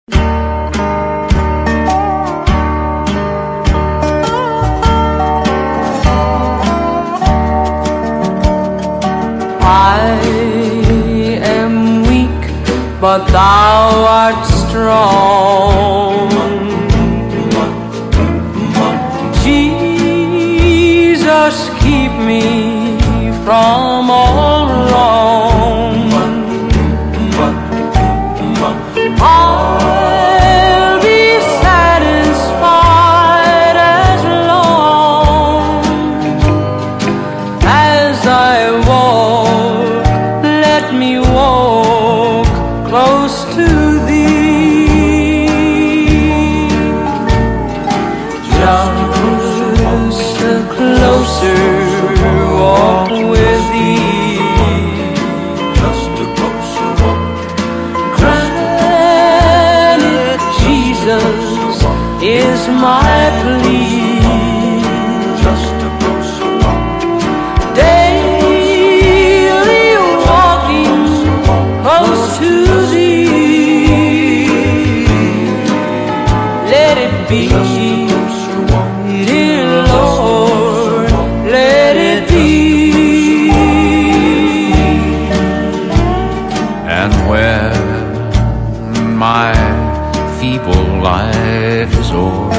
I am weak, but thou art strong. Jesus, keep me from all wrong. I'll be satisfied as long as I walk. Let me walk close to Thee. Just a closer walk with Thee. Just a closer walk. Granted, Jesus is my plea. Just a closer walk. Daily walking close to Thee. Let it be, dear Lord, let it be. And when my feeble life is o'er,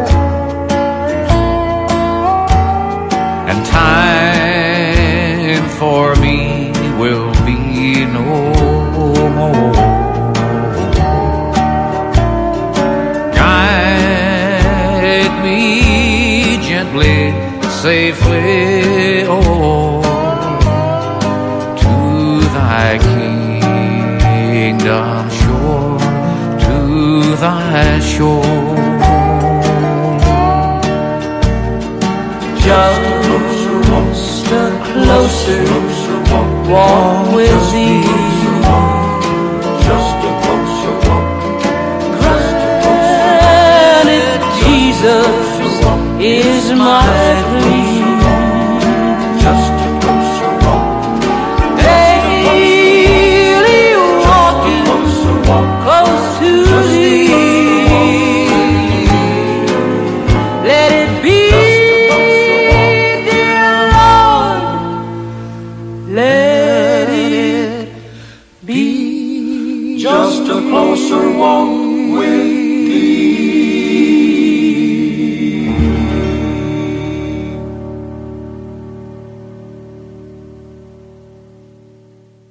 and time for me will be no more, guide me gently, safely, oh, to Thy kingdom shore, to Thy shore. Just a closer walk with Thee. Just a closer walk. Granted, Jesus is my plea. Just a closer walk. Daily walking close to Thee. Let it be, dear Lord, let it be. Just a closer walk with Thee.